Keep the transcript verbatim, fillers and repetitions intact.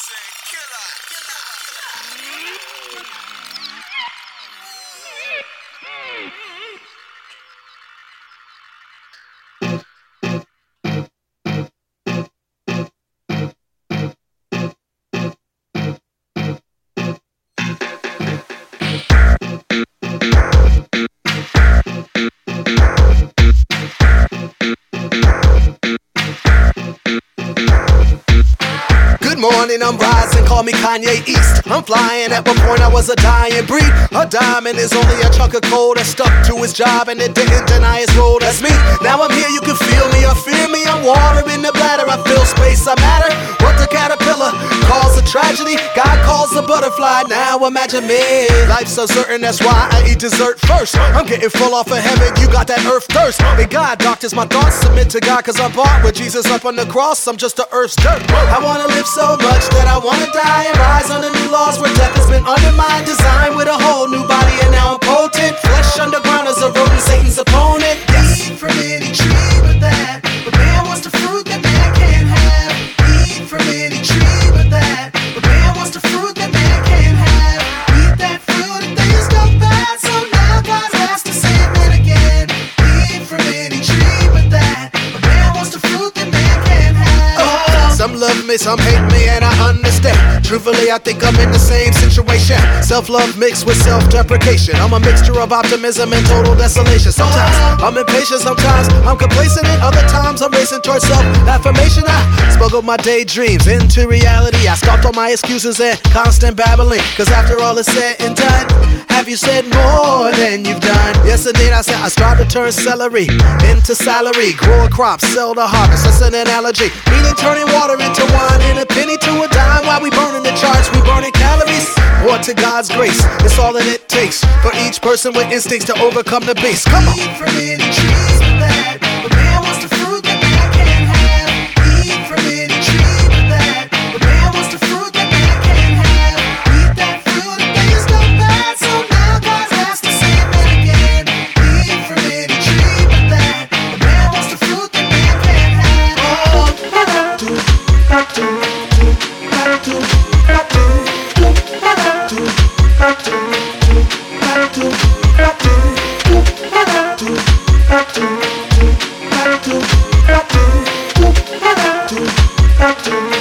Good morning, I'm rising, call me Kanye East. I'm flying, at one point I was a dying breed. A diamond is only a chunk of coal that stuck to his job and it didn't deny his role. That's me. Now I'm here, you can feel me or fear me. I'm water in the bladder, I feel space, I matter. What the caterpillar calls a tragedy, God calls a butterfly. Now imagine me. Life's uncertain, that's why I eat dessert first. I'm getting full off of heaven, you got that earth thirst. And God doctors my thoughts, submit to God cause I'm bought with Jesus up on the cross. I'm just the earth's dirt. I wanna live so much that I wanna die and rise under new laws where death has been undermined. Designed with a whole new body and now I'm potent. Flesh underground as a rodent, Satan's opponent. Yes. Eat from any tree but that, but man wants the fruit that man can't have. Eat from any tree but that, but man wants the fruit that man can't have. Eat that fruit and things go bad, so now God has to save man again. Eat from any tree but that, but man wants the fruit that man can't have. Oh, some love me, some hate me, and I understand. Truthfully, I think I'm in the same situation. Self-love mixed with self-deprecation. I'm a mixture of optimism and total desolation. Sometimes I'm impatient, sometimes I'm complacent, and other times I'm racing towards self-affirmation. I smuggled my daydreams into reality. I stopped all my excuses and constant babbling, cause after all is said and done, have you said more than you've done? Yes, indeed, I said I strive to turn celery into salary. Grow a crop, sell the harvest, that's an analogy. Meaning turning water into wine and a penny to a dime. While we burning the charts, we burning calories. More to God's grace, it's all that it takes for each person with instincts to overcome the beast. Come on. Eat from any trees but that, but man wants the fruit that man can't have. Eat from any tree but that, but man wants the fruit that man can't have. Eat that fruit and things go bad, so now God has to save man again. Eat from any tree but that, but man wants the fruit that man can't have. Oh, do, do, do, do, do. Do